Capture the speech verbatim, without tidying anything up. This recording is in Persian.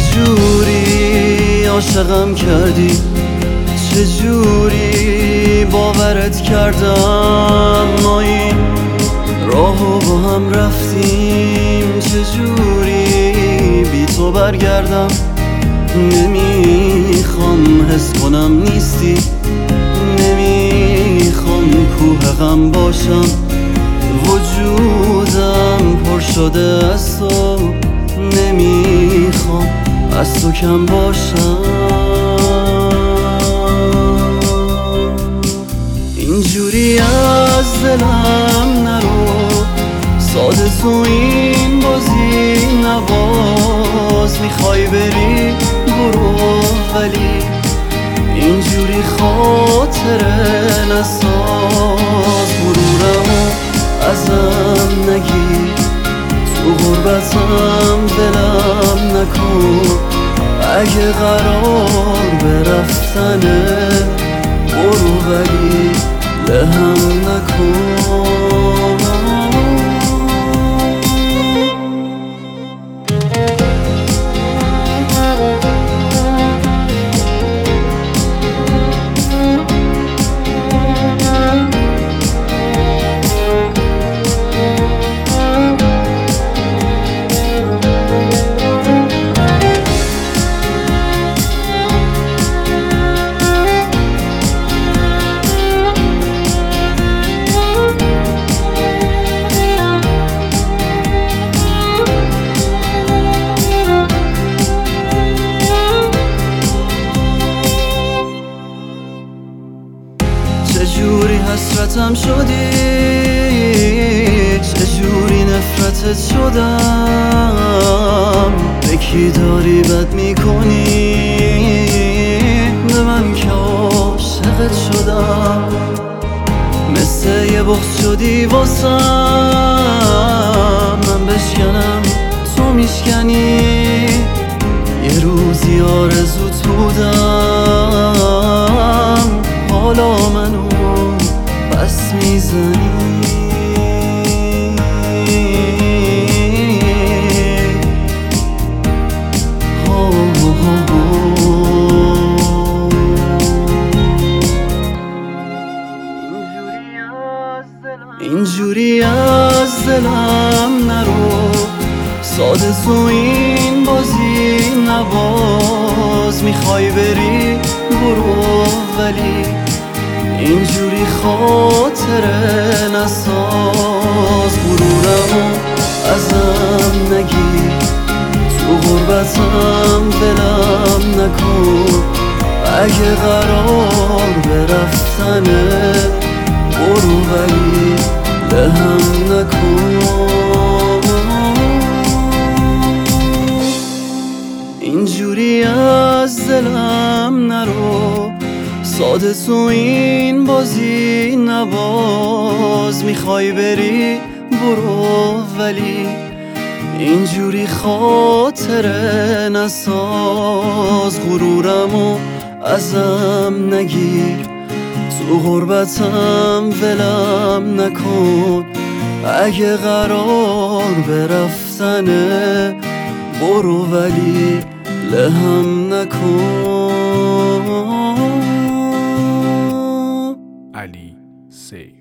چجوری عاشقم کردی، چجوری باورت کردم ما این راهو با هم رفتیم، چجوری بی تو برگردم. نمیخوام حس کنم نیستی، نمیخوام کوه غم باشم، وجودم پر شده از تو، نمیخوام از تو کم باشم. اینجوری از دلم نرو، ساده تو این بازی نباز، میخوای بری برو ولی اینجوری خاطره نساز. غرورمو ازم نگیر، تو غربتم دلم نکن، اگه قرار به رفتنه برو ولی لهم نکن. چجوری حسرتم شدی، چجوری نفرتت شدم، به کی داری بد میکنی، به من که عاشقت شدم. مثل یه بغض شدی واسم، من بشکنم تو میشکنی، یه روزی آرزوت بودم، حالا منو بس میزنی. اینجوری از دلم نرو، ساده تو این بازی نباز، میخوای بری برو ولی اینجوری خاطره نساز. غرورمو ازم نگیر، تو غربتم دلم نکن، اگه قرار به رفتنه برو ولی لهم نکن. اینجوری از دلم نرو، ساده تو این بازی نباز، میخوای بری برو ولی اینجوری خاطره نساز. غرورمو ازم نگیر، تو غربتم ولم نکن، اگه قرار به رفتنه برو ولی لهم نکن. علی سی